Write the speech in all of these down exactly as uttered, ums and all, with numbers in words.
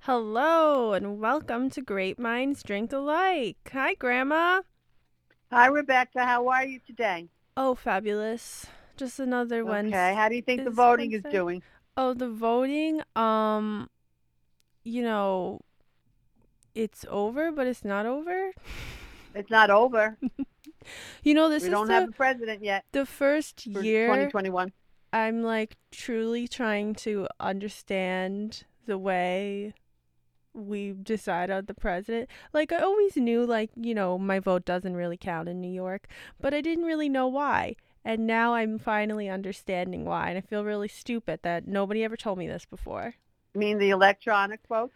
Hello and welcome to Great Minds Drink Alike. Hi, Grandma. Hi, Rebecca. How are you today? Oh, fabulous. Just another Okay. Wednesday. How do you think the Is voting is Wednesday? doing? Oh, the voting. Um, you know, it's over, but it's not over. It's not over. You know, We this is don't have the a president yet the first for year twenty twenty-one. I'm like truly trying to understand the way we decide on the president. Like I always knew like, you know, my vote doesn't really count in New York, but I didn't really know why. And now I'm finally understanding why, and I feel really stupid that nobody ever told me this before. I mean, the electronic votes.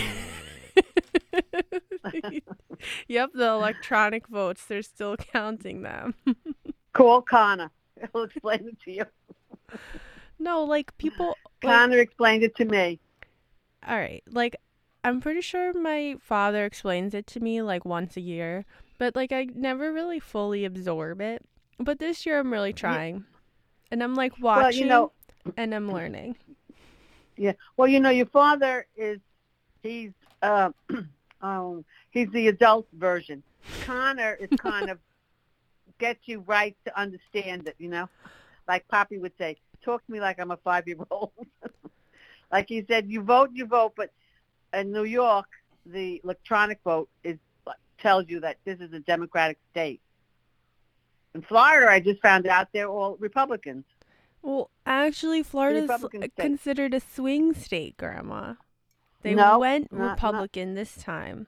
Yep, the electronic votes, they're still counting them. Call Connor. He'll explain it to you. No, like people like Connor explained it to me. all right, like I'm pretty sure my father explains it to me like once a year, but like I never really fully absorb it. But this year I'm really Yeah, trying. And I'm like well, you watching know, and I'm learning. yeah. Well, you know, your father is he's uh, um, he's the adult version. Connor is kind of gets you right to understand it. You know, like Poppy would say, talk to me like I'm a five year old. Like he said, you vote, you vote, but in New York, the electronic vote is tells you that this is a Democratic state. In Florida, I just found out they're all Republicans. Well, actually, The Florida's Republican state. considered a swing state, Grandma. They No, went not not. Republican this time.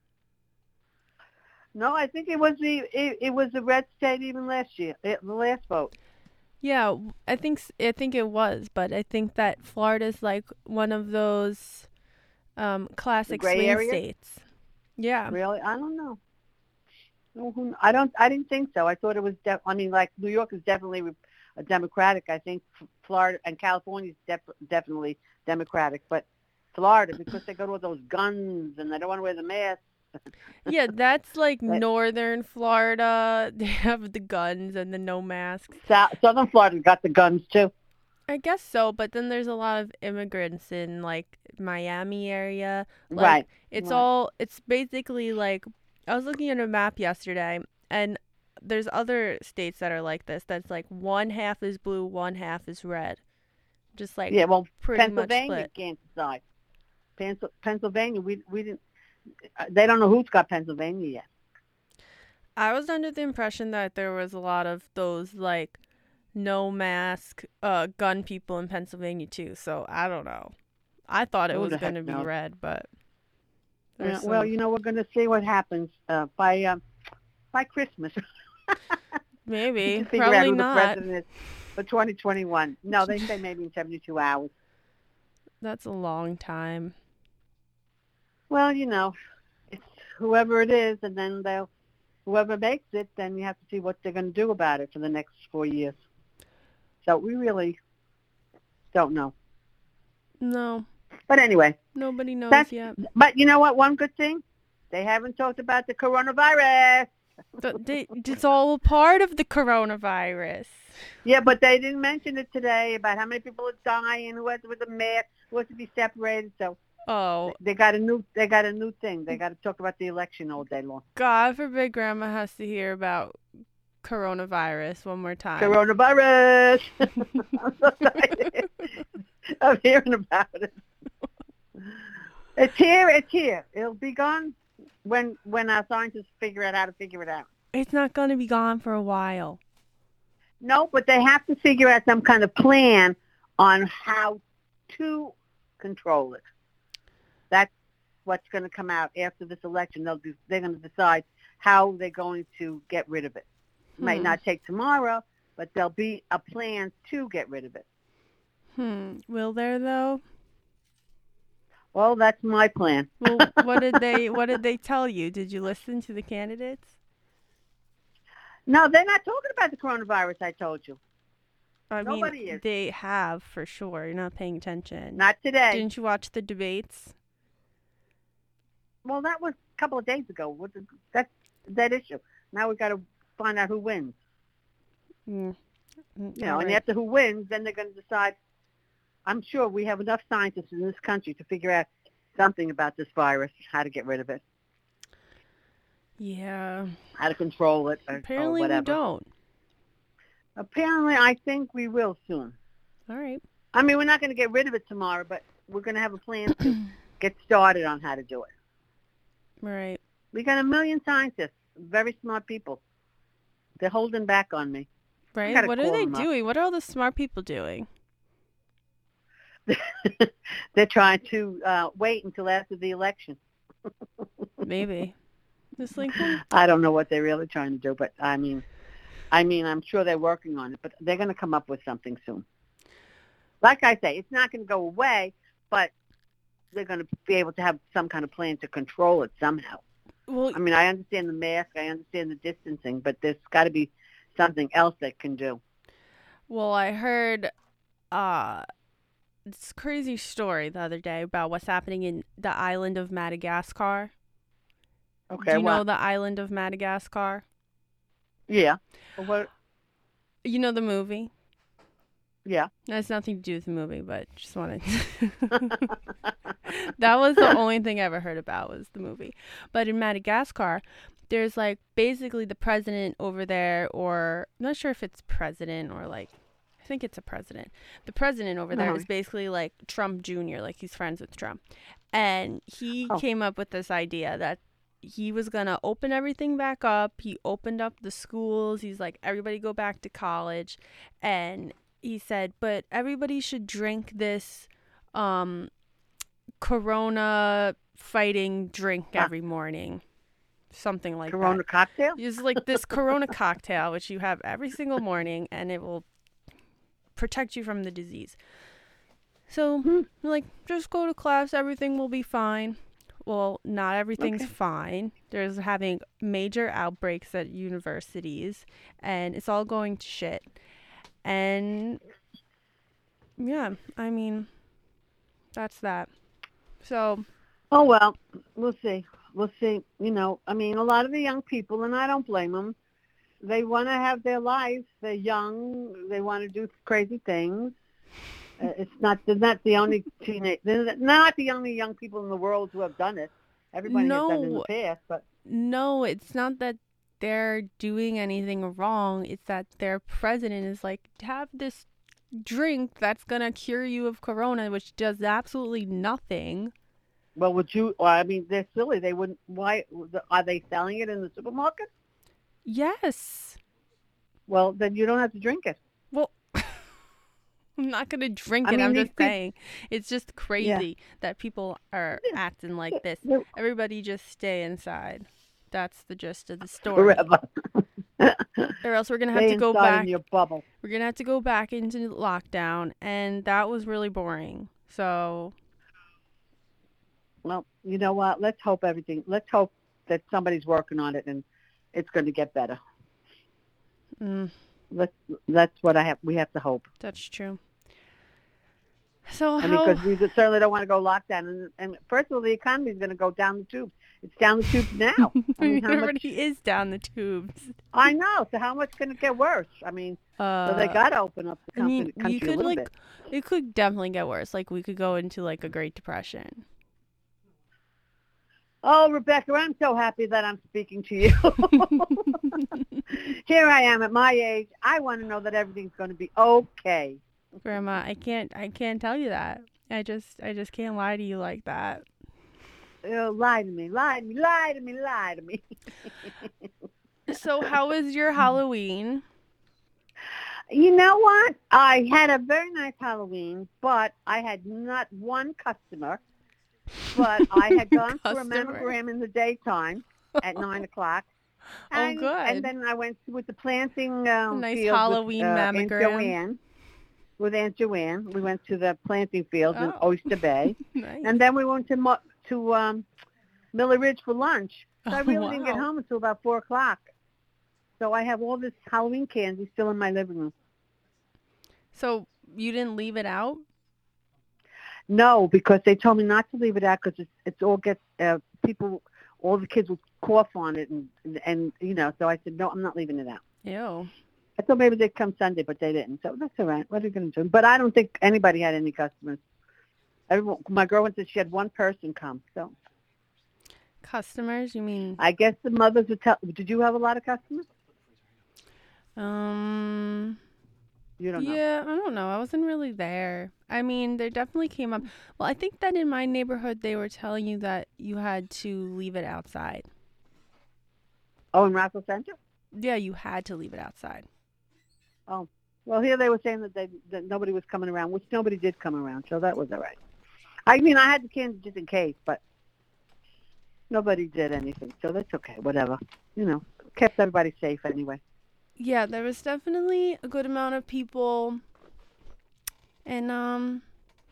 No, I think it was the it, it was the red state even last year. It, the last vote, Yeah, I think I think it was, but I think that Florida's like one of those um, the classic gray swing area. states. Yeah. Really, I don't know. No, who- I don't. I didn't think so. I thought it was. De- I mean, like New York is definitely re- a Democratic. I think Florida and California is def- definitely Democratic, but Florida because they go to all those guns and they don't want to wear the mask. Yeah, that's like That northern Florida. They have the guns and the no masks. South, Southern Florida got the guns too. I guess so, but then there's a lot of immigrants in like Miami area. Like Right, it's right. all it's basically like I was looking at a map yesterday and there's other states that are like this that's like one half is blue, one half is red. Just like Yeah. Well, pretty much Pennsylvania split. can't decide. Pens- Pennsylvania, we we didn't. uh, They don't know who's got Pennsylvania yet. I was under the impression that there was a lot of those like no mask uh gun people in Pennsylvania too, so I don't know. I thought it Who was the going heck to be knows? red, but there's Yeah, well, some you know, we're going to see what happens uh, by um, by Christmas. We maybe, can figure out probably who the not. president is for twenty twenty-one. No, they say maybe in seventy-two hours. That's a long time. Well, you know, it's whoever it is, and then they'll whoever makes it, then you have to see what they're going to do about it for the next four years. So we really don't know. No, But anyway, nobody knows that's. yet. But you know what? One good thing, they haven't talked about the coronavirus. But they, it's all a part of the coronavirus. Yeah, but they didn't mention it today about how many people are dying, who has with a mask, who has to be separated. So Oh, they got a new they got a new thing. They got to talk about the election all day long. God forbid Grandma has to hear about coronavirus one more time. Coronavirus. I'm so tired of hearing about it. It's here. It's here. It'll be gone when when our scientists figure out how to figure it out. It's not going to be gone for a while. No, but they have to figure out some kind of plan on how to control it. That's what's going to come out after this election. They'll do, they're going to decide how they're going to get rid of it. It might Hmm. not take tomorrow, but there'll be a plan to get rid of it. Hmm. Will there though? Well, that's my plan. Well, what did they what did they tell you? Did you listen to the candidates? No, they're not talking about the coronavirus, I told you. I mean, Nobody is. they have for sure. You're not paying attention. Not today. Didn't you watch the debates? Well, that was a couple of days ago. What's the, that's that issue. Now we've got to find out who wins. Mm. You All know, and right. after who wins, then they're going to decide. I'm sure we have enough scientists in this country to figure out something about this virus, how to get rid of it, Yeah. how to control it, or, or Apparently we whatever. don't. Apparently, I think we will soon. All right. I mean, we're not going to get rid of it tomorrow, but we're going to have a plan to get started on how to do it. Right. We got a million scientists, very smart people. They're holding back on me. Right. gotta What are call they them up. doing? What are all the smart people doing? They're trying to uh, wait until after the election. Maybe. Just like, hmm, I don't know what they're really trying to do, but I mean, I mean, I'm sure they're working on it, but they're going to come up with something soon. Like I say, it's not going to go away, but they're going to be able to have some kind of plan to control it somehow. well, I mean, I understand the mask, I understand the distancing, but there's got to be something else they can do. well, I heard uh this crazy story the other day about what's happening in the island of Madagascar. Okay, Do you well, know the island of Madagascar? yeah. Well, what, You know the movie? yeah. It has nothing to do with the movie, but just wanted that was the only thing I ever heard about was the movie. But in Madagascar, there's like basically the president over there, or I'm not sure if it's president or like, I think it's a president. The president over there Uh-huh. is basically like Trump Junior, like he's friends with Trump. And he Oh. came up with this idea that he was going to open everything back up. He opened up the schools. He's like, everybody go back to college. And he said, but everybody should drink this um, Corona fighting drink Ah. every morning. Something like Corona that. cocktail? It's like this Corona cocktail, which you have every single morning, and it will protect you from the disease. So, Hmm. like, just go to class. Everything will be fine. Well, not everything's Okay. fine. There's having major outbreaks at universities, and it's all going to shit. And yeah, I mean, that's that. So, Oh, well, we'll see. We'll see. You know, I mean, a lot of the young people, and I don't blame them, they want to have their lives. They're young. They want to do crazy things. Uh, it's not, they're not the only teenage, they're not the only young people in the world who have done it. Everybody has done it in No. the past, but no, it's not that they're doing anything wrong. It's that their president is like, have this drink that's going to cure you of corona, which does absolutely nothing. well, would you? Well, I mean, they're silly. They wouldn't. Why are they selling it in the supermarket? Yes. Well, then you don't have to drink it. Well, I'm not going to drink I it. mean, I'm these just peop- saying. It's just crazy that people are Yeah. acting like this. They're Everybody just stay inside. That's the gist of the story. forever. Or else we're going to have Stay to go inside back. in your bubble. We're going to have to go back into lockdown. And that was really boring. So, Well, you know what? Let's hope everything. Let's hope that somebody's working on it and it's going to get better. mm, Let's. That's what I have. We have to hope. that's true. So, I mean, how... because we certainly don't want to go lockdown. And, and first of all, the economy is going to go down the tubes. It's down the tubes now. I mean, how much? Everybody is down the tubes. I know. So how much can it get worse? I mean, Uh, so they got to open up the I country, mean, country you a could, little like, bit. it could definitely get worse. Like, we could go into, like, a Great Depression. Oh, Rebecca, I'm so happy that I'm speaking to you. Here I am at my age. I want to know that everything's going to be okay. Grandma, I can't, I can't tell you that. I just, I just can't lie to you like that. Oh, lie to me, lie to me, lie to me, lie to me. So, how was your Halloween? You know what? I had a very nice Halloween, but I had not one customer. But I had gone for a Customer. mammogram in the daytime at nine o'clock. Oh, And, good. And then I went with the planting um, Nice field Halloween with, uh, Aunt mammogram. Joanne. With Aunt Joanne, we went to the planting field in Oh. Oyster Bay, Nice. and then we went to Mo- to um, Miller Ridge for lunch. So I Oh, really didn't get wow. home until about four o'clock. So I have all this Halloween candy still in my living room. So, you didn't leave it out? No, because they told me not to leave it out because it's, it's all gets uh, people, all the kids would cough on it, and, and and you know. So I said no, I'm not leaving it out. Ew. I thought maybe they'd come Sunday, but they didn't. So that's all right. What are you going to do? But I don't think anybody had any customers. Everyone, my girl went to, she had one person come. So Customers, you mean? I guess the mothers would tell. Did you have a lot of customers? Um, You don't know. yeah, I don't know. I wasn't really there. I mean, there definitely came up. Well, I think that in my neighborhood, they were telling you that you had to leave it outside. Oh, in Rockville Center? Yeah, you had to leave it outside. Oh, well, here they were saying that they that nobody was coming around, which nobody did come around, so that was all right. I mean, I had the candy just in case, but nobody did anything, so that's okay. Whatever, you know, kept everybody safe anyway. Yeah, there was definitely a good amount of people. And, um,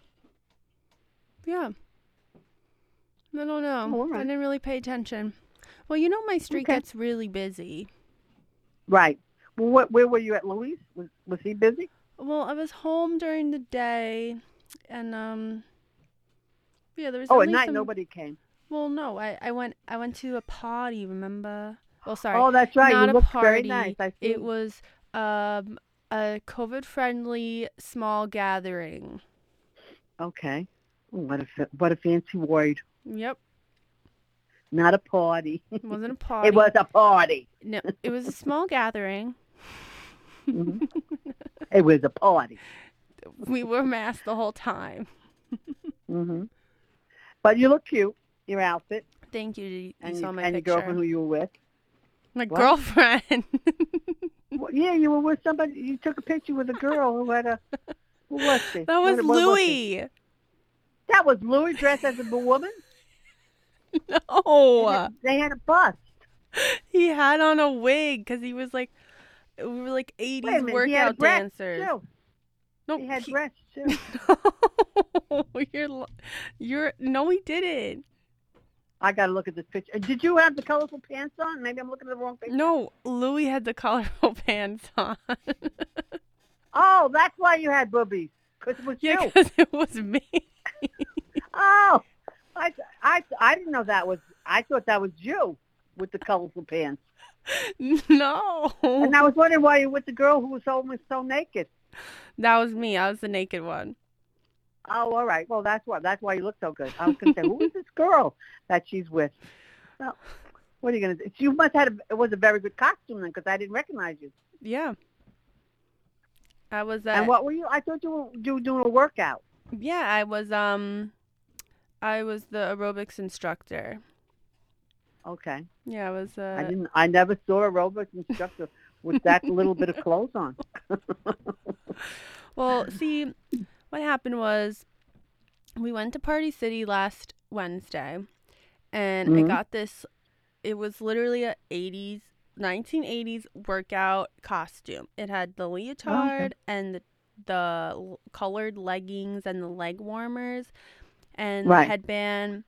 yeah. I don't know. Oh, all right. I didn't really pay attention. Well, you know, my street Okay. gets really busy. Right. Well, what, where were you at, Louise? Was was he busy? Well, I was home during the day, and, um, yeah, there was Oh, at only night some... nobody came. Well, no, I, I went I went to a party, remember? Well, sorry, Oh, that's right. not You a looked party. very nice. I see. It was um a COVID-friendly small gathering. Okay. Oh, what a fa- what a fancy word. Yep, Not a party. it wasn't a party. It was a party. No, it was a small gathering. hmm It was a party. We were masked the whole time. hmm But you look cute. Your outfit Thank you. You and, saw your, my and your picture. girlfriend who you were with. My What? girlfriend. Well, yeah, you were with somebody. You took a picture with a girl who had a. Who was she? That was What- what was she? Louie. That was Louis dressed as a woman. No, They had, they had a bust. he had on a wig because he was like, we were like Wait a eighties minute, he had a workout breast dancers. too. No, He had he- breasts too. No, you're, li- you're, no, he didn't. I got to look at this picture. Did you have the colorful pants on? Maybe I'm looking at the wrong picture. No, Louis had the colorful pants on. Oh, that's why you had boobies. Because it was Yeah, you. because it was me. Oh, I, I, I didn't know that was. I thought that was you with the colorful pants. No. And I was wondering why you're with the girl who was almost so naked. That was me. I was the naked one. Oh, all right. Well, that's why. That's why you look so good. I was going to say, who is this girl that she's with? Well, what are you going to do? You must have had a, it was a very good costume then, because I didn't recognize you. Yeah. I was uh, And what were you? I thought you were, you were doing a workout. yeah, I was um I was the aerobics instructor. Okay. Yeah, I was uh I didn't. I never saw a aerobics instructor with that little bit of clothes on. Well, see, what happened was we went to Party City last Wednesday, and I Mhm. got this. It was literally a eighties, nineteen eighties workout costume. It had the leotard and the, the l- colored leggings and the leg warmers and Right. the headband.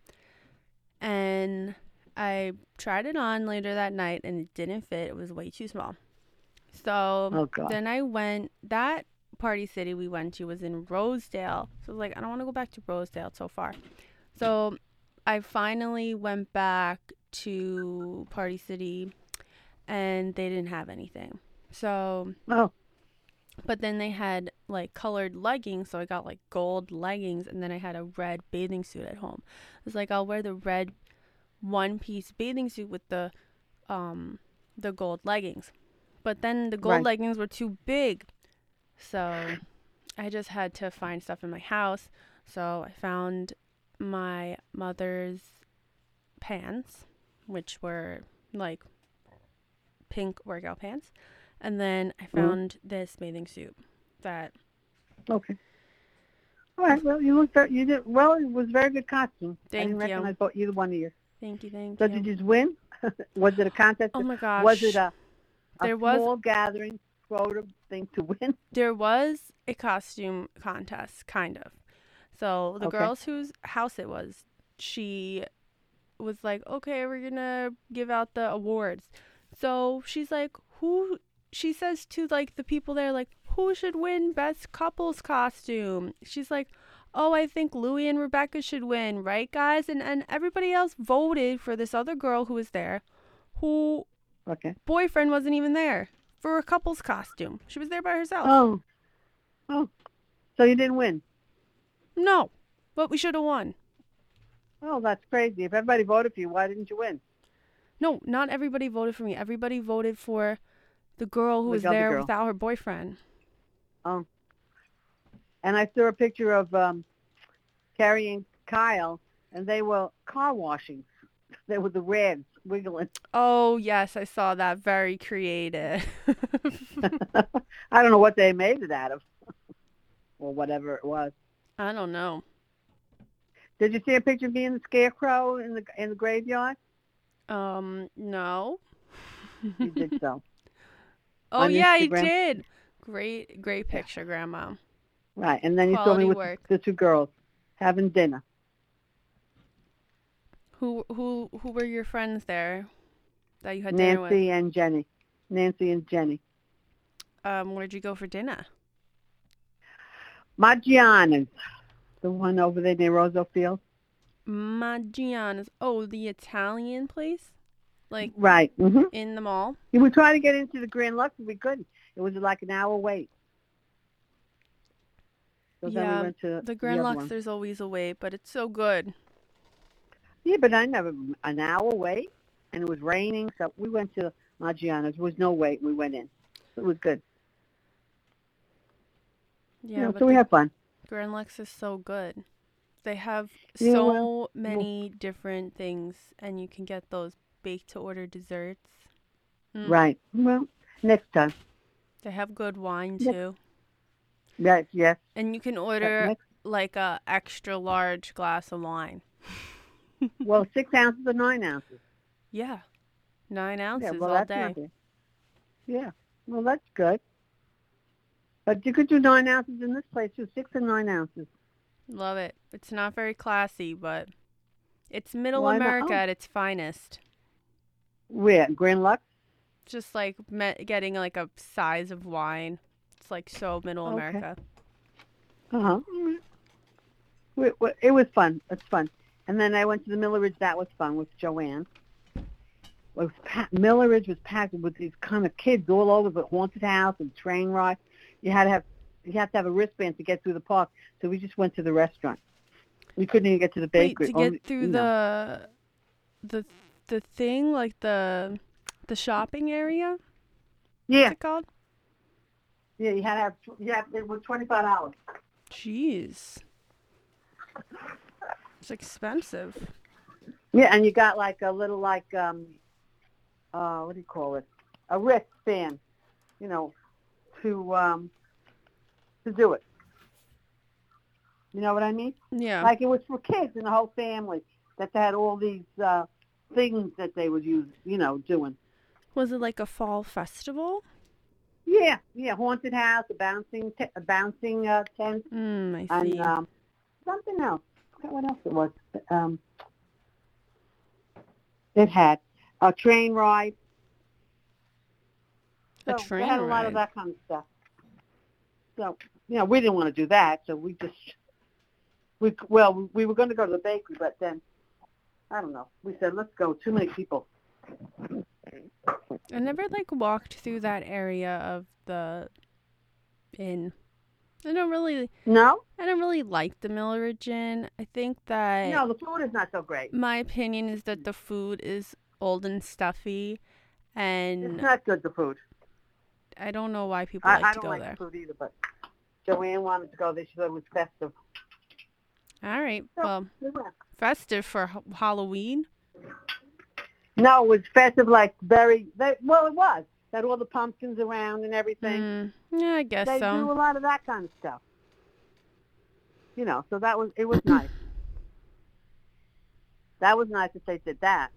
And I tried it on later that night, and it didn't fit. It was way too small. So Oh God. then I went, that Party City we went to was in Rosedale. So I was like, I don't want to go back to Rosedale. It's so far. So I finally went back to Party City, and they didn't have anything. So, Oh. but then they had like colored leggings. So I got like gold leggings, and then I had a red bathing suit at home. I was like, I'll wear the red one piece bathing suit with the, um, the gold leggings. But then the gold Right. leggings were too big. So I just had to find stuff in my house. So I found my mother's pants, which were like pink workout pants. And then I found this bathing suit that, Okay. All right. Well, you looked. You did well. It was a very good costume. I Thank didn't you. recognize both either one of you. thank you, thank So you. did you just win? Was it a contest? Oh my gosh. Was it a, a There was- small gathering photo thing to win? There was a costume contest, kind of. So the Okay. girls whose house it was, she was like, okay, we're going to give out the awards. So she's like, who, she says to like the people there, like, who should win best couples costume? She's like, oh, I think Louie and Rebecca should win, right, guys? And, and everybody else voted for this other girl who was there, who Okay. boyfriend wasn't even there for a couple's costume. She was there by herself. Oh. Oh. So you didn't win. No. But we should have won. Oh, that's crazy. If everybody voted for you, why didn't you win? No, not everybody voted for me. Everybody voted for the girl who The was other there girl. without her boyfriend. Oh. And I saw a picture of um, Carrie and Kyle, and they were car washing. They were the rags wiggling. Oh, yes, I saw that. Very creative. I don't know what they made it out of, or whatever it was. I don't know. Did you see a picture of me and the scarecrow in the in the graveyard? Um, no. You did so. Oh, On yeah, I Instagram. did. Great, great picture, Grandma. Right, and then you saw me Quality with work. the two girls having dinner. Who who who were your friends there that you had dinner with? Nancy and Jenny. Nancy and Jenny. Um, where'd you go for dinner? Maggiano's, the one over there near Roosevelt Field. Maggiano's. Oh, the Italian place? Like Right. Mm-hmm. in the mall? We were trying to get into the Grand Lux, but we couldn't. It was like an hour wait. So then Yeah, we went to the Grand other Lux, one. there's always a wait, but it's so good. Yeah, but I never, an hour wait, and it was raining, so we went to Maggiano's. There was no wait. We went in. It was good. Yeah, You know, but so we the had fun. Grand Lux is so good. They have Yeah, so well, many different things, and you can get those baked-to-order desserts. Mm. Right. Well, next time. They have good wine, Yep. too. Yes, yes. And you can Uh, order, next, like, a extra large glass of wine. well, six ounces or nine ounces. Yeah. Nine ounces Yeah, well, all that's day. not bad. Yeah, well, that's good. But you could do nine ounces in this place, too, six and nine ounces. Love it. It's not very classy, but it's middle Why not? America Oh. at its finest. Where? Grand Lux? Just like me- getting like a size of wine. It's like so middle Okay. America. Uh-huh. We, we, it was fun. It's fun. And then I went to the Miller Ridge. That was fun with Joanne. It was packed. Miller Ridge was packed with these kind of kids all over the haunted house and train ride. You had to have you have to have a wristband to get through the park. So we just went to the restaurant. We couldn't even get to the Wait, bakery. to get Only- through you know. the the the thing, like the the shopping area? Yeah, What's it called? yeah. You had to have. Yeah, it was twenty five dollars. Jeez. It's expensive. Yeah, and you got like a little like um, uh, what do you call it? A wristband, you know, to um, to do it. You know what I mean? Yeah. Like it was for kids and the whole family that they had all these uh, things that they would use, you know, doing. Was it like a fall festival? Yeah, yeah, haunted house, a bouncing, t- a bouncing uh, tent, Mm, I see. and um, something else. I forgot what else it was. Um, it had a train ride. A So train they had a lot of ride. that kind of stuff. So, you know, we didn't want to do that, so we just, we well, we were going to go to the bakery, but then, I don't know. We said, let's go. Too many people. I never like walked through that area of the inn. I don't really No? I don't really like the Miller Ridge Inn. I think that No, the food is not so great. my opinion is that the food is old and stuffy, It's and not good, the food. I don't know why people I, like I to don't go like there. the food either, but Joanne wanted to go there. She thought it was festive. All right, So well, we went. festive for h- Halloween. No, it was festive, like very, they, well, it was. They had all the pumpkins around and everything. Mm, yeah, I guess They do a so. lot of that kind of stuff. You know, so that was, it was nice. That was nice that they did that.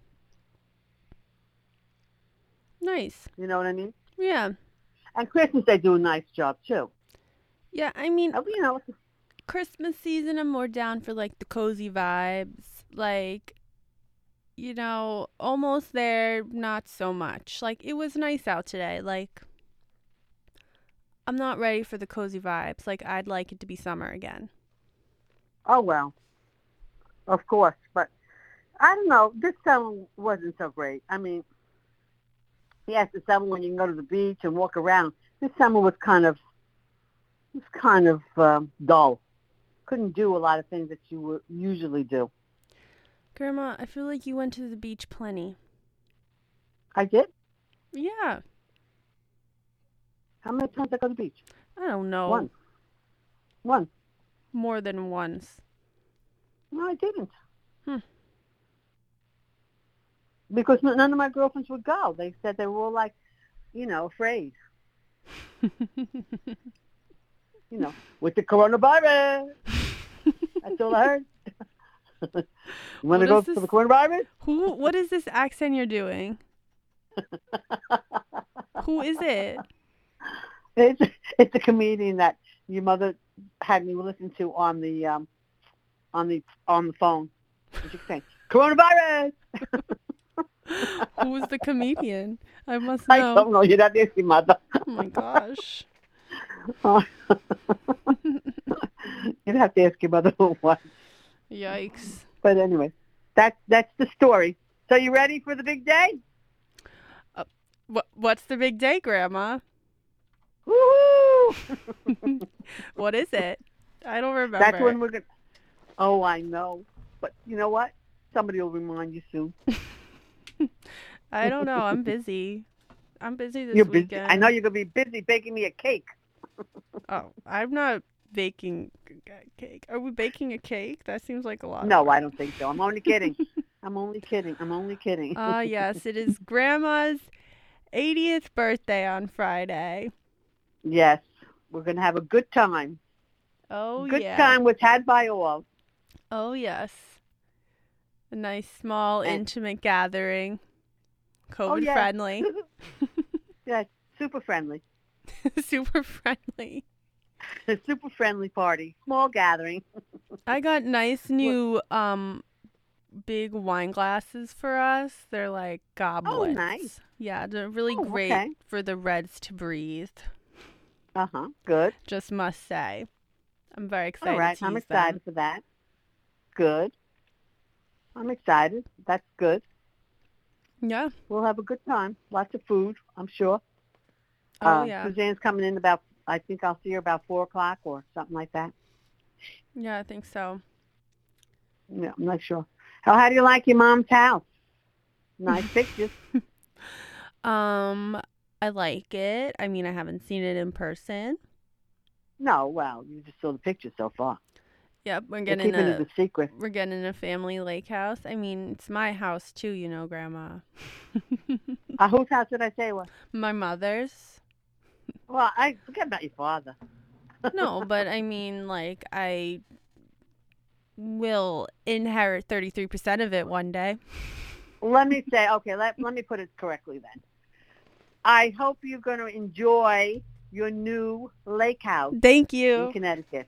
Nice. You know what I mean? Yeah. And Christmas, they do a nice job, too. Yeah, I mean, Uh, You know, it's- Christmas season, I'm more down for like the cozy vibes. Like, you know, almost there, not so much. Like, it was nice out today. Like, I'm not ready for the cozy vibes. Like, I'd like it to be summer again. oh, well, of course. But I don't know. This summer wasn't so great. I mean, yes, the summer when you can go to the beach and walk around. This summer was kind of, was kind of um, dull. couldn't do a lot of things that you would usually do. Grandma, I feel like you went to the beach plenty. I did. Yeah. How many times did I go to the beach? I don't know. Once. Once. More than once. No, I didn't. Hmm. Because n- none of my girlfriends would go. They said they were all like, you know, afraid. You know, with the coronavirus. That's all I heard. You want to go this? for the coronavirus? Who? What is this accent you're doing? Who is it? It's it's a comedian that your mother had me listen to on the um on the on the phone. And she was saying, coronavirus. Who is the comedian? I must I know. don't know. You're not asking mother. Oh my gosh. You'd have to ask your mother who it was. Yikes. But anyway, that's that's the story. So you ready for the big day? Uh, what What's the big day, Grandma? Woo! What is it? I don't remember. That's when we're gonna. Oh, I know. But you know what? Somebody will remind you soon. I don't know. I'm busy. I'm busy this You're busy. weekend. I know you're gonna be busy baking me a cake. Oh, I'm not baking a cake. Are we baking a cake? That seems like a lot. No, I don't think so. I'm only kidding. I'm only kidding. I'm only kidding. Ah, uh, yes. It is Grandma's eightieth birthday on Friday. Yes. We're going to have a good time. Oh, good yeah. Good time was had by all. Oh, yes. A nice, small, and intimate gathering. COVID oh, yeah. friendly. Yeah, super friendly. Super friendly. A super friendly party. Small gathering. I got nice new um big wine glasses for us. They're like goblets. Oh, nice. Yeah, they're really oh, great okay. for the Reds to breathe. Uh-huh. Good. Just must say. I'm very excited All right. to I'm use excited them. for that. Good. I'm excited. That's good. Yeah. We'll have a good time. Lots of food, I'm sure. Oh, uh, yeah. Suzanne's coming in about, I think I'll see her about four o'clock or something like that. Yeah, I think so. Yeah, I'm not sure. How, how do you like your mom's house? Nice pictures. Um, I like it. I mean, I haven't seen it in person. No, well, you just saw the pictures so far. Yep, we're They're getting keeping a it a secret. we're getting a family lake house. I mean, it's my house too, you know, Grandma. uh, whose house did I say it was? My mother's. Well, I forget about your father. No, but I mean, like, I will inherit thirty-three percent of it one day. Let me say, okay, let, let me put it correctly then. I hope you're going to enjoy your new lake house. Thank you. In Connecticut.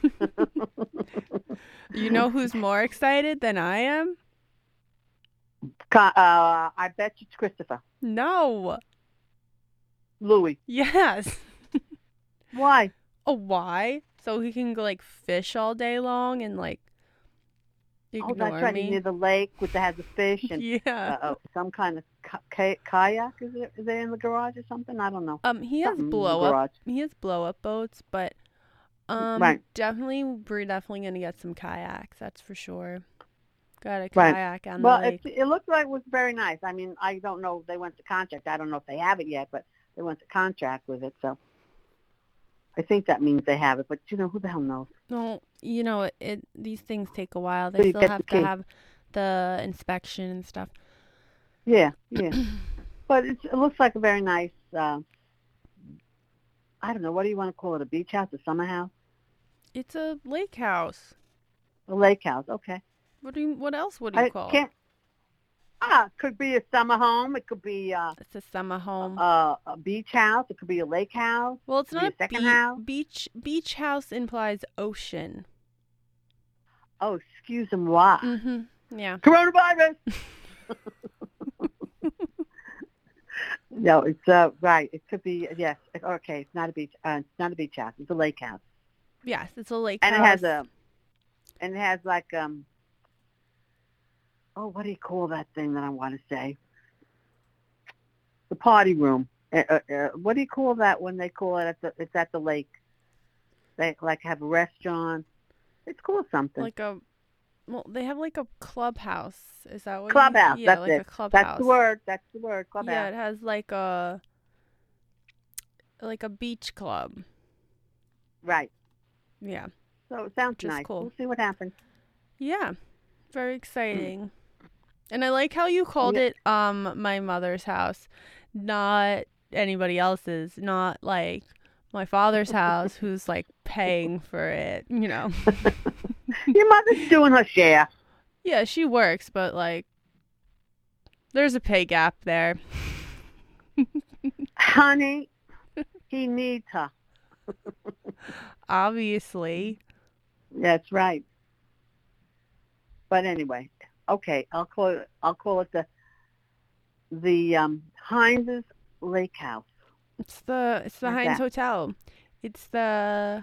You know who's more excited than I am? Uh, I bet you it's Christopher. No. Louis. Yes. Why? Oh, why? So he can like fish all day long and like ignore oh, that's right. me. Near the lake with that has a fish and yeah. uh, some kind of k- kayak. Is it? Is it in the garage or something? I don't know. Um, he has Something blow up. He has blow up boats, but um, right. definitely we're definitely gonna get some kayaks. That's for sure. Got a Right. kayak on well, the lake. It, it looked like it was very nice. I mean, I don't know if they went to contract. I don't know if they have it yet, but they went to contract with it, so I think that means they have it. But you know, who the hell knows? No, you know it. it these things take a while. So They you still get have the to key. have the inspection and stuff. Yeah, yeah. But it's, it looks like a very nice. Uh, I don't know. What do you want to call it? A beach house, a summer house, It's a lake house. a lake house? Okay. What do you? What else would you I call can't. it? Ah, it could be a summer home. It could be uh, It's a summer home. a, a beach house. It could be a lake house. well, it's it could not be a second be- house. beach. Beach house implies ocean. Oh, excuse moi. Mm-hmm. Yeah. Coronavirus. No, it's uh right. It could be yes. Okay, it's not a beach. Uh, it's not a beach house. It's a lake house, Yes, it's a lake and house. it has a, and it has like um. Oh, what do you call that thing that I want to say? The party room. Uh, uh, uh, what do you call that when they call it at the? It's at the lake. They like have a restaurant. It's called something. Like a well, they have like a clubhouse. Is that what you? Clubhouse. Yeah, That's like a it. That's the clubhouse. word. That's the word. Yeah, Clubhouse. it has like a like a beach club. Right. Yeah, So it sounds which is nice. cool. We'll see what happens. Yeah, very exciting. And I like how you called Yeah. it um my mother's house, not anybody else's, not like my father's house who's like paying for it, you know. Your mother's doing her share. Yeah, she works, but like there's a pay gap there. Honey, he needs her. Obviously. That's right. But anyway, okay, I'll call it. I'll call it the the um, Heinz's Lake House. It's the it's the How's Heinz that? Hotel. It's the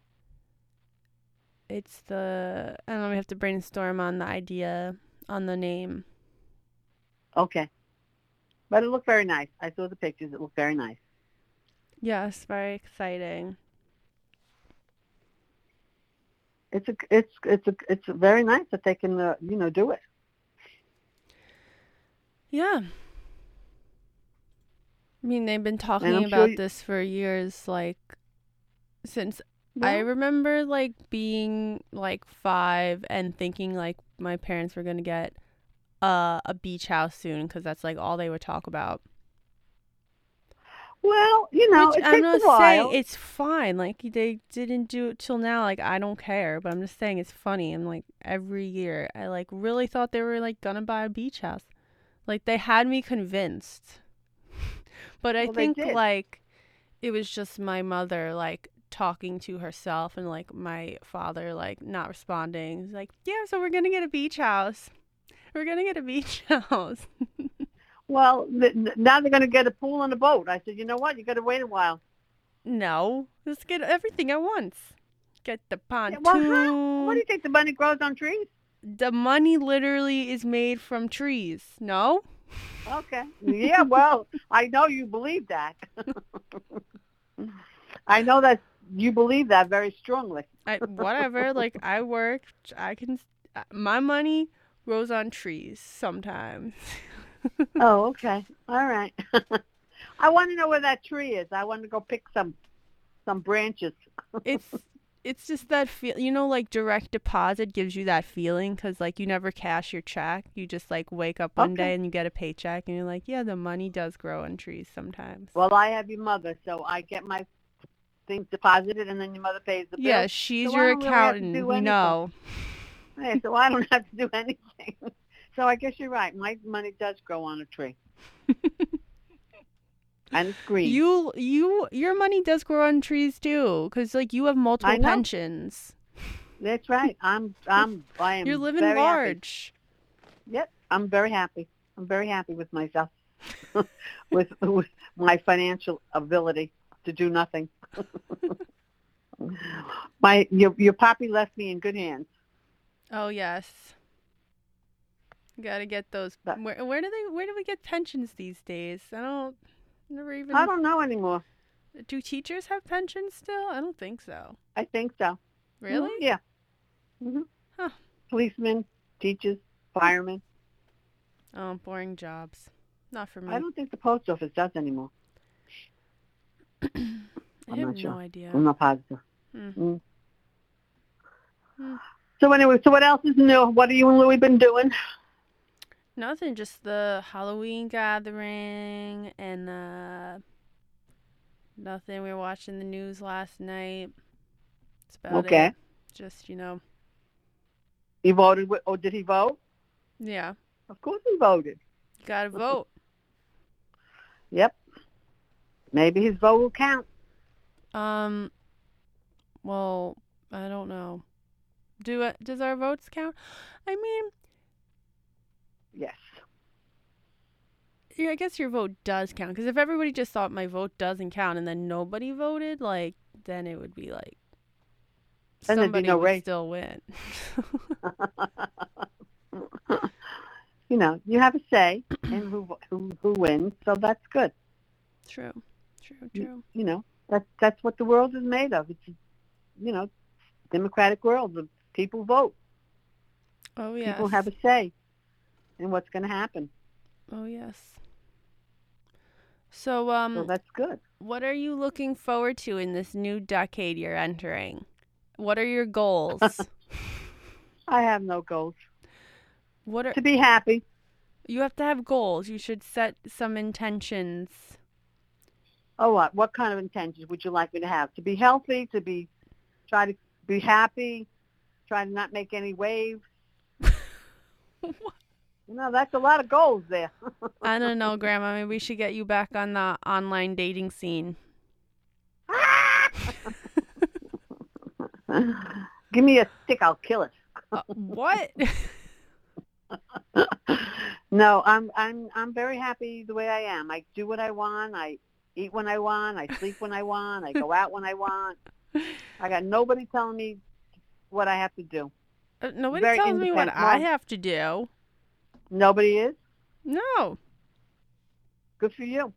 it's the I don't know, we have to brainstorm on the idea on the name. Okay, but it looked very nice. I saw the pictures. It looked very nice. Yes, very exciting. It's a it's it's a it's very nice that they can uh, you know do it. Yeah. I mean, they've been And talking I'm about sure you, this for years, like since I well, remember like being like five and thinking like my parents were gonna get uh, a beach house soon because that's like all they would talk about. well, you know, Which it I'm takes a not saying while. it's fine. Like they didn't do it till now. Like I don't care, but I'm just saying it's funny. And like every year, I like really thought they were like gonna buy a beach house. Like they had me convinced. But I Well, they think did. like it was just my mother like talking to herself and like my father like not responding. He's like, yeah, so we're gonna get a beach house. We're gonna get a beach house. Well, th- now they're going to get a pool and a boat. I said, you know what? You got to wait a while. No, let's get everything at once. Get the Yeah, well, how? What do pontoon. you think? The money grows on trees? The money literally is made from trees. No? Okay. Yeah. Well, I know you believe that. I know that you believe that very strongly. I whatever. Like I work. I can. My money grows on trees sometimes. Oh, okay. All right. I want to know where that tree is. I want to go pick some some branches. it's it's just that feel. You know, like direct deposit gives you that feeling because like you never cash your check. You just like wake up one Okay. day and you get a paycheck and you're like, yeah, the money does grow on trees sometimes. Well, I have your mother, so I get my things deposited, and then your mother pays the bill. Yeah, she's So I your don't really have to accountant. do We anything. know. Hey, so I don't have to do anything. So I guess you're right. My money does grow on a tree, and it's green. You you your money does grow on trees too, cause like you have multiple I know. pensions. That's right. I'm I'm I am You're living very large. happy. Yep, I'm very happy. I'm very happy with myself, with with my financial ability to do nothing. My your your poppy left me in good hands. Oh yes. You gotta get those. But Where where do they where do we get pensions these days? I don't never I even. don't know anymore. Do teachers have pensions still? I don't think so. I think so. Really? Mhm, yeah. hmm Huh. Policemen, teachers, firemen. Oh, boring jobs. Not for I me. don't think the post office does anymore. I I'm have not no sure. idea. I'm not positive. Hmm. Mm. Hmm. So anyway, so what else is new? What have you and Louie been doing? Nothing, just the Halloween gathering and uh nothing. We were watching the news last night. That's about Okay. it. Just, you know, He voted with, or did he vote? yeah, Of course he voted. you gotta vote. Yep. Maybe his vote will count. Um, well, I don't know. Do it? Does our votes count? I mean, Yes. yeah, I guess your vote does count. Because if everybody just thought my vote doesn't count and then nobody voted, like, then it would be like Then there'd be somebody no would race. still win. You know, you have a say in who who who wins, so that's good. True, true, You, true. you know, that's that's what the world is made of. It's, you know, democratic world. People vote. Oh, yes. People have a say in what's going to happen. Oh, yes. So, um, so that's good. What are you looking forward to in this new decade you're entering? What are your goals? I have no goals. What are to be happy? You have to have goals. You should set some intentions. Oh, what? What kind of intentions would you like me to have? To be healthy, to be, try to be happy, try to not make any waves. What? You know, that's a lot of goals there. I don't know, Grandma. Maybe we should get you back on the online dating scene. Give me a stick, I'll kill it. Uh, what? No, I'm I'm I'm very happy the way I am. I do what I want. I eat when I want. I sleep when I want. I go out when I want. I got nobody telling me what I have to do. Uh, nobody Very tells me what I independent. have to do. Nobody is? No. Good for you.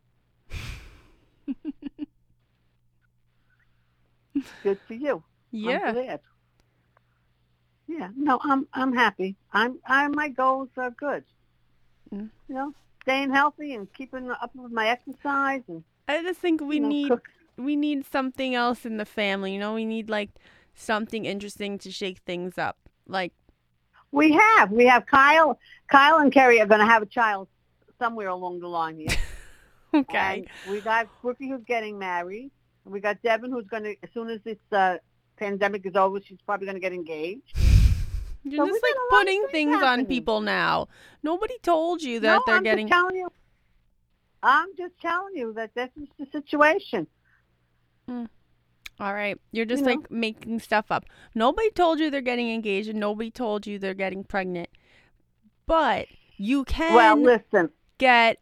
Good for you. Yeah. I'm glad. Yeah. No, I'm I'm happy. I'm I my goals are good. Mm. You know, staying healthy and keeping up with my exercise and I just think we you know, need cook. we need something else in the family. You know, we need like something interesting to shake things up. Like We have. We have Kyle. Kyle and Kerry are going to have a child somewhere along the line here. okay. And we got Brookie who's getting married. And we got Devin who's going to, as soon as this uh, pandemic is over, she's probably going to get engaged. You're So just we like got a lot of putting things things on happening. people now. Nobody told you that no, they're I'm getting. just telling you. I'm just telling you that this is the situation. Mm. All right. You're just You know? like making stuff up. Nobody told you they're getting engaged and nobody told you they're getting pregnant. But you can Well, listen. get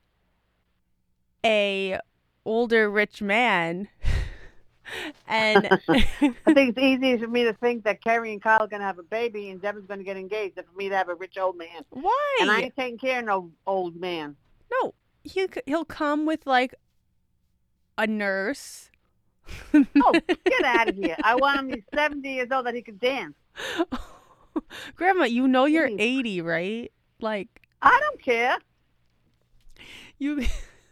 a older rich man and I think it's easier for me to think that Kerry and Kyle are going to have a baby and Devin's going to get engaged than for me to have a rich old man. why? And I ain't taking care of no old man. No, he he'll come with like a nurse. Oh, get out of here. I want him to be seventy years old that he can dance. Grandma, you know you're Please. eighty, right? Like I don't care. you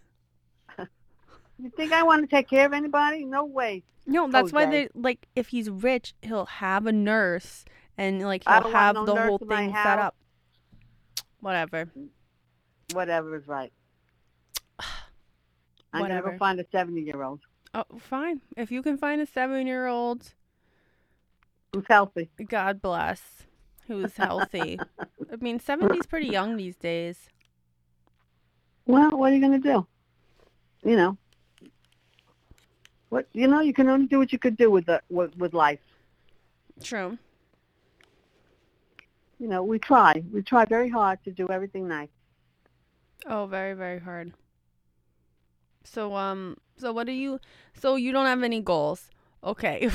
You think I want to take care of anybody? No way. No, that's why Jose. they like if he's rich, he'll have a nurse and like I he'll don't want have no the nurse whole in my thing set house. up. Whatever. Whatever is right. I'm going to Whatever. go find a seventy-year-old Oh, fine. If you can find a seven-year-old, who's healthy. God bless, who's healthy. I mean, seventy's pretty young these days. Well, what are you going to do? You know. What you know, you can only do what you could do with the with, with life. True. You know, we try. We try very hard to do everything nice. Oh, very, very hard. So, um, so what do you, so you don't have any goals. Okay.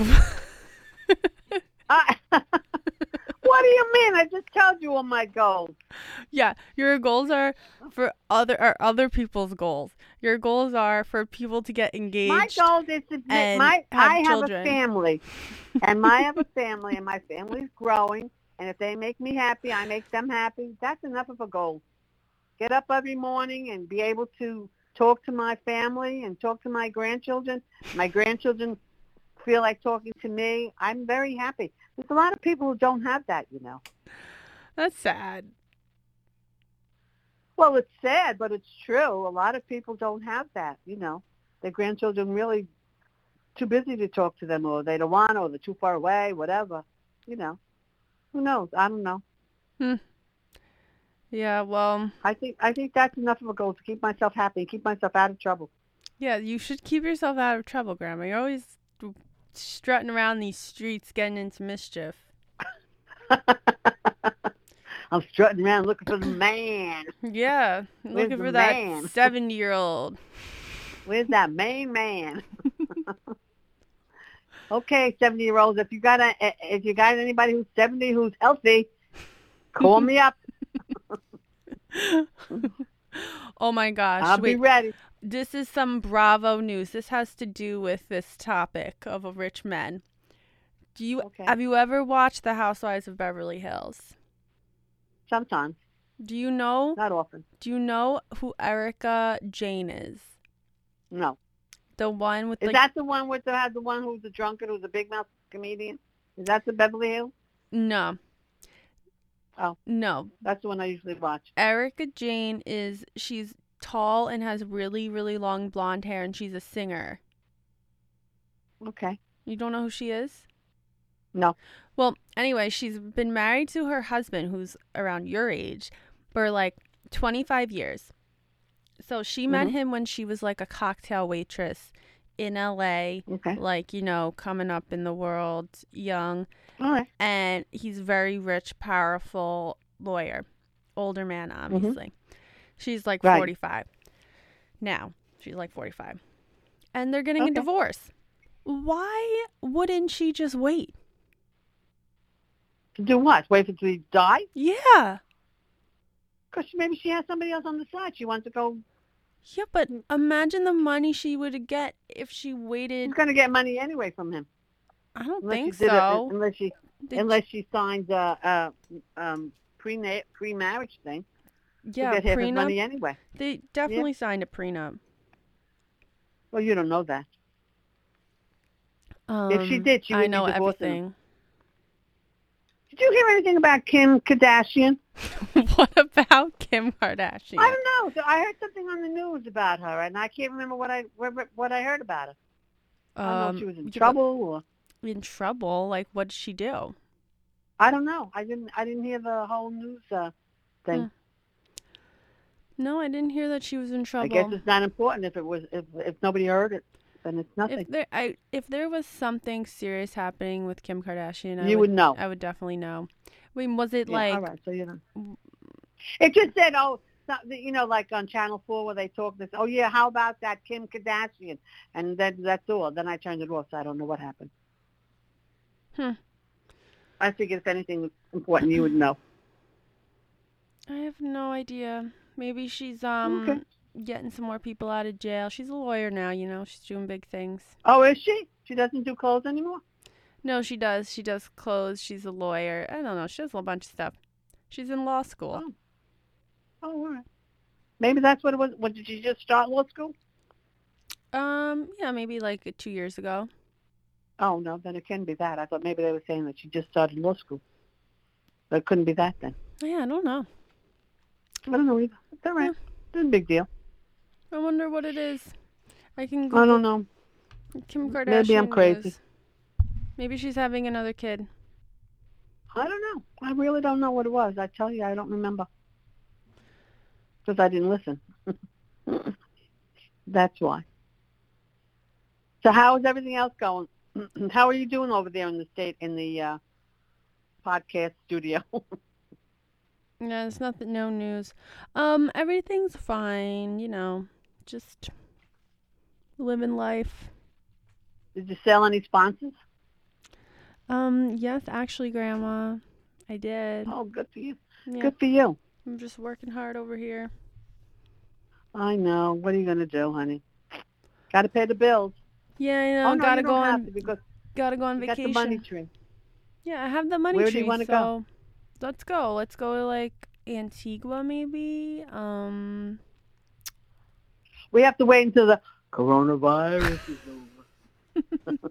I, what do you mean? I just told you all my goals. Yeah, your goals are for other, are other people's goals. Your goals are for people to get engaged. My goal is to and my have I have children. a family, and I have a family, and my family's growing. And if they make me happy, I make them happy. That's enough of a goal. Get up every morning and be able to talk to my family and talk to my grandchildren. My grandchildren feel like talking to me. I'm very happy. There's a lot of people who don't have that, you know. That's sad. Well, it's sad, but it's true. A lot of people don't have that, you know. Their grandchildren really too busy to talk to them, or they don't want, or they're too far away, whatever. You know. Who knows? I don't know. Hmm. Yeah, well, I think I think that's enough of a goal to keep myself happy and keep myself out of trouble. yeah, you should keep yourself out of trouble, Grandma. You're always strutting around these streets getting into mischief. I'm strutting around looking for the man. Yeah, Where's looking the for that man? seventy-year-old. Where's that main man? Okay, seventy-year-olds, if you got a, if you got anybody who's seventy who's healthy, call me up. Oh my gosh. I'll Wait, be ready. this is some Bravo news. This has to do with this topic of a rich man. Do you Okay. have you ever watched The Housewives of Beverly Hills? Sometimes, Do you know not often. do you know who Erica Jane is? No. The one with Is like that the one with the had the one who's a drunkard, who's a big mouth comedian? Is that the Beverly Hills? no. Oh. No. That's the one I usually watch. Erica Jane is she's tall and has really, really long blonde hair, and she's a singer. Okay. You don't know who she is? No. Well, anyway, she's been married to her husband, who's around your age, for like twenty-five years. So she met Mhm. him when she was like a cocktail waitress in L A, Okay. like, you know, coming up in the world, young. All right. And he's very rich, powerful lawyer. Older man, obviously. She's like Right. forty-five. Now, she's like forty-five. And they're getting a Okay. divorce. Why wouldn't she just wait? To do what? Wait until he dies? Yeah. Because maybe she has somebody else on the side. She wants to go. Yeah, but imagine the money she would get if she She's waited. going to get money anyway from him. I don't Unless think she did so. It, unless she Did unless she signs a, a um, pre pre marriage thing. Yeah, to get half his prenup. money anyway. They definitely signed a prenup. Well, you don't know that. Um, If she did, she would I know be divorcing him. everything. Did you hear anything about Kim Kardashian? What about Kim Kardashian? I don't know. So I heard something on the news about her, and I can't remember what I what, what I heard about her. I don't know if she was in yeah, but trouble or in trouble? Like, what did she do? I don't know. I didn't I didn't hear the whole news uh, thing. Hmm. No, I didn't hear that she was in trouble. I guess it's not important if it was if if nobody heard it, then it's nothing. If there, I, if there was something serious happening with Kim Kardashian, I You would, would know. I would definitely know. I mean, was it Yeah, like? all right, so you know. It just said, oh, something, you know, like on Channel four where they talk this. Oh yeah, how about that Kim Kardashian? And then that's all. Then I turned it off, so I don't know what happened. Hmm. I figured if anything was important, you would know. I have no idea. Maybe she's um Okay. getting some more people out of jail. She's a lawyer now, you know. She's doing big things. Oh, is she? She doesn't do clothes anymore? No, she does. She does clothes. She's a lawyer. I don't know. She does a bunch of stuff. She's in law school. Oh. Oh, all right. Maybe that's what it was. What, did she just start law school? Um, yeah, maybe like two years ago. Oh, no, then it can be that. I thought maybe they were saying that she just started law school. But it couldn't be that then. Yeah, I don't know. I don't know either. It's all right. It's a big deal. I wonder what it is. I can I Google don't know. Kim Kardashian. Maybe I'm crazy. news. Maybe she's having another kid. I don't know. I really don't know what it was. I tell you, I don't remember. Because I didn't listen. That's why. So how is everything else going? How are you doing over there in the state, in the uh, podcast studio? Yeah, it's nothing, no news. Um, everything's fine, you know, just living life. Did you sell any sponsors? Um, yes, actually, Grandma, I did. Oh, good for you. Yeah, Good for you. I'm just working hard over here. I know. What are you going to do, honey? Got to pay the bills. Yeah, I know. oh, no, gotta you go don't on. have to because Gotta go on you got vacation. the money tree. Yeah, I have the money Where do tree. you wanna so go? let's go. Let's go to like Antigua, maybe. Um, We have to wait until the coronavirus is over.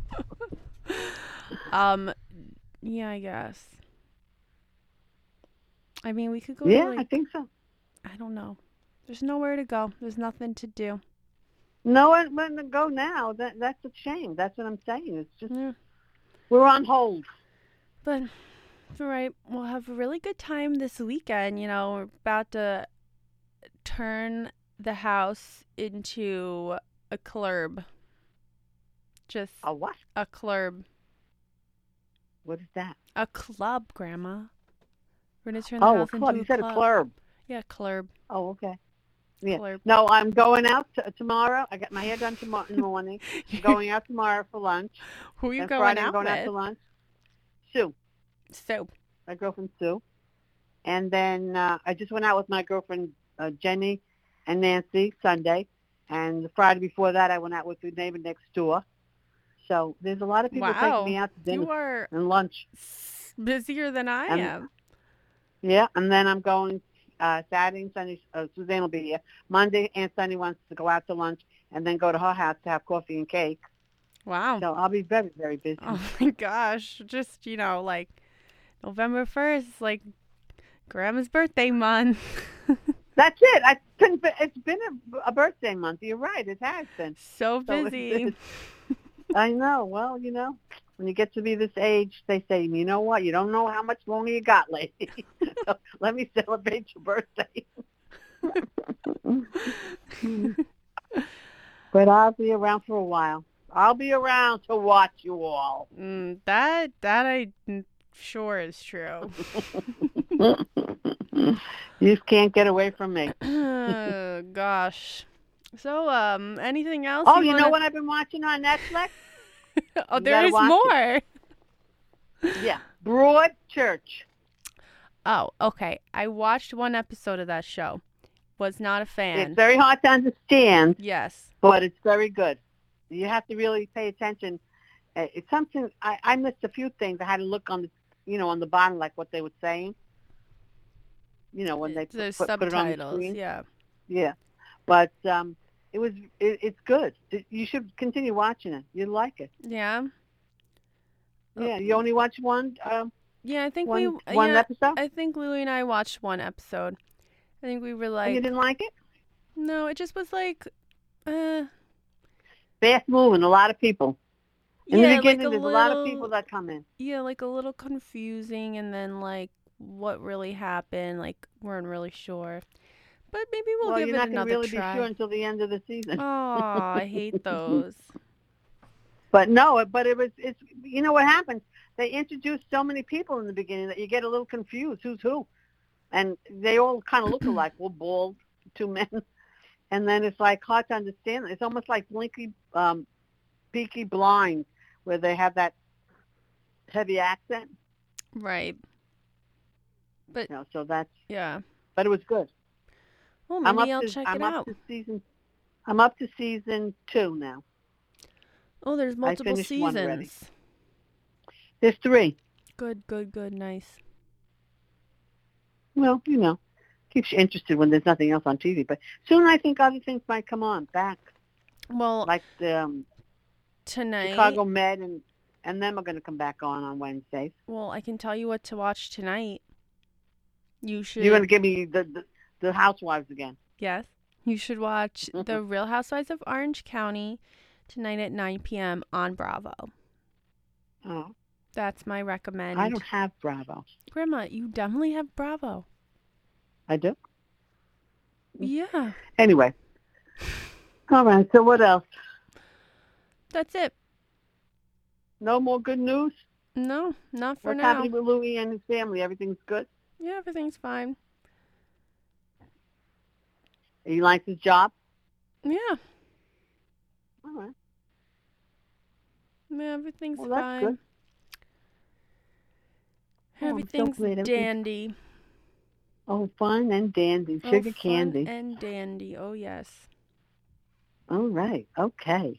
um, yeah, I guess. I mean, we could go. Yeah, to, I like, think so. I don't know. There's nowhere to go. There's nothing to do. No one when to go now. That that's a shame. That's what I'm saying. It's just Yeah. we're on hold. But it's all right. We'll have a really good time this weekend. You know, we're about to turn the house into a club. Just A what? a club. What is that? A club, Grandma. We're gonna turn the Oh, a house club. into You a said club. a club. Yeah, club. Oh, okay. Yeah. Club. No, I'm going out t- tomorrow. I got my hair done tomorrow in the morning. I'm going out tomorrow for lunch. Who are you and going Friday out I'm going with? out to lunch. Sue, So, my girlfriend Sue. And then uh, I just went out with my girlfriend uh, Jenny and Nancy Sunday. And the Friday before that, I went out with the neighbor next door. So there's a lot of people taking me Wow. out to dinner You are and lunch. s- busier than I And am. yeah, and then I'm going uh, Saturday and Sunday. Uh, Suzanne will be here. Monday, Aunt Sunny wants to go out to lunch and then go to her house to have coffee and cake. Wow. So I'll be very, very busy. Oh my gosh. Just, you know, like November first, like Grandma's birthday month. That's it. I've been, it's been a, a birthday month. You're right. It has been. So So it's, busy. it's, I know. Well, you know, when you get to be this age, they say, you know what? You don't know how much longer you got, lady. So let me celebrate your birthday. But I'll be around for a while. I'll be around to watch you all. Mm, that that I mm, sure is true. You just can't get away from me. Oh, gosh. So, um, anything else? Oh, you, you wanna... know what I've been watching on Netflix? Oh, You there gotta is watch more. Yeah, Broadchurch. Oh, okay. I watched one episode of that show. Was not a fan. It's very hard to understand, Yes. but it's very good. You have to really pay attention. Uh, It's something I, I missed a few things. I had to look on the, you know, on the bottom, like what they were saying. You know, when they The put, put, put it on the subtitles, screen. yeah. Yeah, but um, it was it, it's good. You should continue watching it. You'll like it. Yeah. Yeah, you only watch one um Yeah, I think one we one yeah, episode, I think Louie and I watched one episode. I think we were and you like, didn't like it. no, it just was like, uh, Fast moving, a lot of people. In yeah, the like beginning, a there's a little, lot of people that come in. yeah, like a little confusing, and then like what really happened, like weren't really sure. But maybe we'll Well, give you're it not going to another really be try. sure until the end of the season. Oh, I hate those. But no, but it was it's you know what happens? They introduced so many people in the beginning that you get a little confused who's who, and they all kind of look alike. We're bald, two men, and then it's like hard to understand. It's almost like Blinky, um, Peaky Blind, where they have that heavy accent. Right. But You know, so that's yeah. but it was good. Well, I'm maybe up I'll to check I'm it up out. to season I'm up to season two now. Oh, there's multiple finished one already. seasons. There's three. Good, good, good, nice. Well, you know, keeps you interested when there's nothing else on T V. But soon I think other things might come on back, Well, like the um, tonight. Chicago Med and and them are going to come back on on Wednesdays. Well, I can tell you what to watch tonight. You should. You're going to give me the, the the Housewives again. Yes. You should watch The Real Housewives of Orange County tonight at nine p.m. on Bravo. Oh, That's my recommend. I don't have Bravo. Grandma, you definitely have Bravo. I do. Yeah. Anyway. All right. So what else? That's it. No more good news? No, not for What's now. happening with Louis and his family? Everything's good? Yeah, everything's fine. He likes his job? Yeah. All right. Yeah, everything's Well, that's fine. good. Oh, I'm so Everything's glad everything's- dandy. Oh, fun and dandy. Oh, Sugar fun candy. and dandy. Oh, yes. All right. Okay.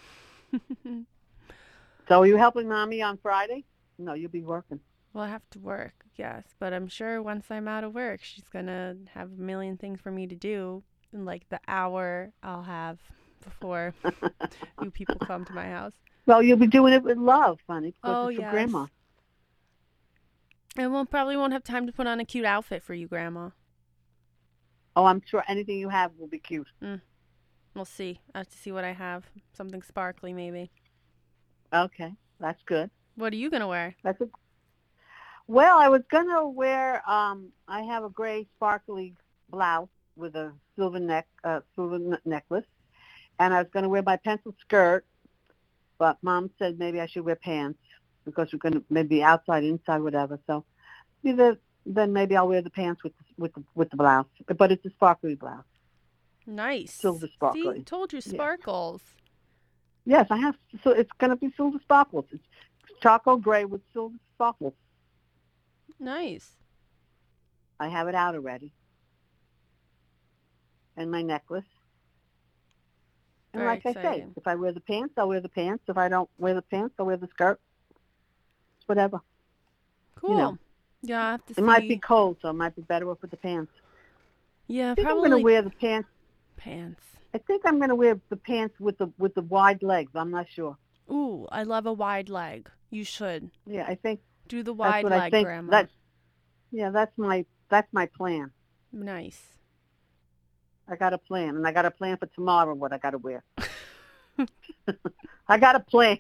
So are you helping Mommy on Friday? No, you'll be working. Well, I have to work, yes. But I'm sure once I'm out of work, she's going to have a million things for me to do in like the hour I'll have before you people come to my house. Well, you'll be doing it with love, honey, because Oh, it's for yes. Grandma. And we'll probably won't have time to put on a cute outfit for you, Grandma. Oh, I'm sure anything you have will be cute. We'll see. I have to see what I have. Something sparkly, maybe. Okay, that's good. What are you going to wear? That's a. Well, I was gonna wear. Um, I have a gray sparkly blouse with a silver neck, uh, silver n- necklace, and I was gonna wear my pencil skirt, but Mom said maybe I should wear pants because we're gonna maybe outside, inside, whatever. So, either then maybe I'll wear the pants with the, with the with the blouse, but it's a sparkly blouse. Nice. Silver sparkly. See, told you Yeah. sparkles. Yes, I have. So it's gonna be silver sparkles. It's charcoal gray with silver sparkles. Nice. I have it out already. And my necklace. And Very like I say, exciting. if I wear the pants, I'll wear the pants. If I don't wear the pants, I'll wear the skirt. It's whatever. Cool. You know. Yeah, I have to It see. might be cold, so it might be better off with the pants. Yeah, I think probably I'm going to wear the pants. pants. I think I'm going to wear the pants with the with the wide legs. I'm not sure. Ooh, I love a wide leg. You should Yeah, I think do the that's wide what I leg, think. Grandma. That's yeah, that's my that's my plan. Nice. I got a plan, and I got a plan for tomorrow. What I got to wear. I got a plan.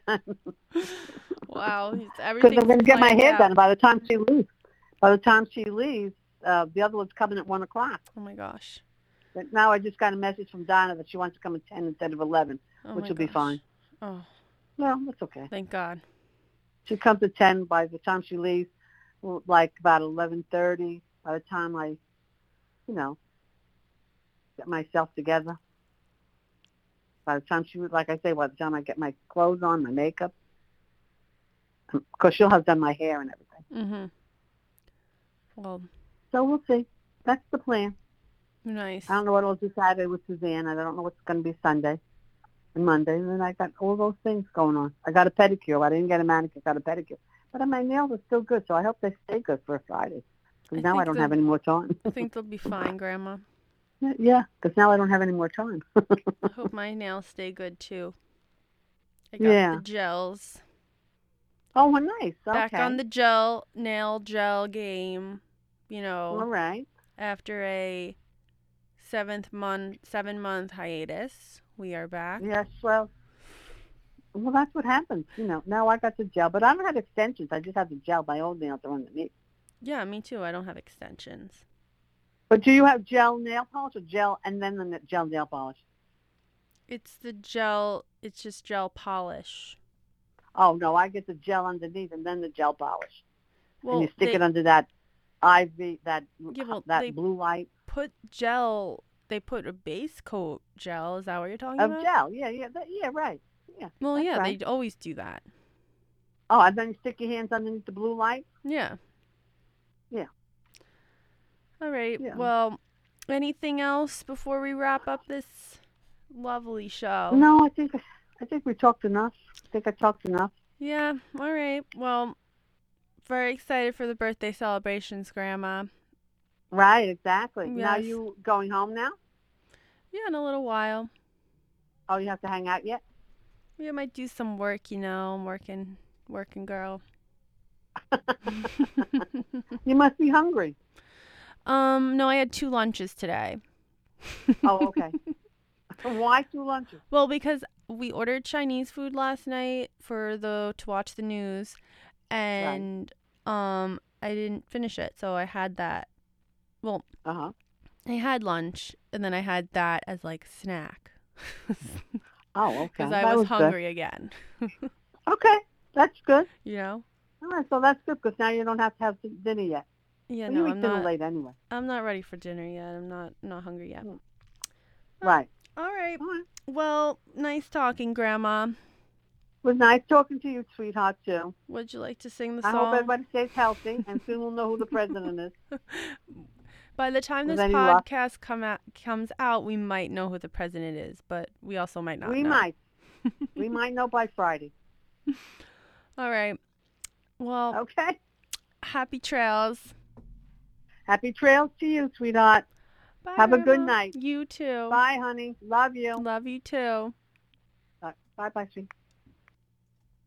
Wow, it's- Because everything's I'm going to get my planned hair out. done. By the time she leaves, by the time she leaves, uh, the other one's coming at one o'clock. Oh my gosh. But now I just got a message from Donna that she wants to come at ten instead of eleven, Oh which my will be gosh. fine. Oh, Well, that's okay. thank God. She comes at ten. By the time she leaves, well, like about eleven thirty. By the time I, you know, get myself together. By the time she, like I say, by the time I get my clothes on, my makeup, because she'll have done my hair and everything. Mhm. Well, So we'll see. That's the plan. nice. I don't know what I'll do Saturday with Suzanne. I don't know what's going to be Sunday and Monday. And then I got all those things going on. I got a pedicure. I didn't get a manicure. I got a pedicure. But my nails are still good, so I hope they stay good for a Friday. I Because now I think don't they'll- have any more time. I think they'll be fine, Grandma. Yeah, because now I don't have any more time. I hope my nails stay good too. I got Yeah. the gels. Oh, well, nice. Okay. Back on the gel nail gel game. You know, All right. after a seventh month, seven month hiatus, we are back. Yes, well, well, that's what happens. You know, now I got the gel, but I don't have extensions. I just have the gel. My old nails are underneath. Yeah, me too. I don't have extensions. But do you have gel nail polish or gel and then the na- gel nail polish? It's the gel. It's just gel polish. Oh, no, I get the gel underneath and then the gel polish. Well, and you stick they it under that I V, that Yeah, well, that they- blue light put gel. They put a base coat gel. Is that what you're talking of about? gel. Yeah, yeah, that, yeah, right. Yeah. Well, that's yeah, right. they always do that. Oh, and then you stick your hands underneath the blue light? Yeah. Yeah. All right. Yeah. Well, anything else before we wrap up this lovely show? No, I think I think we talked enough. I think I talked enough. Yeah. All right. Well, very excited for the birthday celebrations, Grandma. Right, exactly. Now Yes. you going home now? Yeah, in a little while. Oh, you have to hang out yet? We might do some work, you know. I'm working, working girl. You must be hungry. um, no, I had two lunches today. Oh, okay. Why two lunches? Well, because we ordered Chinese food last night for the to watch the news, and um, I didn't finish it, so I had that. Well, Uh-huh. I had lunch, and then I had that as like snack Oh, okay. because I That was good. hungry again. Okay, that's good. You know? All right, so that's good because now you don't have to have dinner yet. Yeah, Well, no, you eat I'm dinner not. late anyway. I'm not ready for dinner yet. I'm not not hungry yet. Mm. Right. All right. All right. Well, nice talking, Grandma. It was nice talking to you, sweetheart, too. Would you like to sing the I song? hope everybody stays healthy, and soon we'll know who the president is. By the time With this any luck. podcast come out, comes out, we might know who the president is, but we also might not We know. might. We might know by Friday. All right. Well, Okay? happy trails. Happy trails to you, sweetheart. Bye, Have a good Grandma. night. You too. Bye, honey. Love you. Love you too. Bye, bye, sweet.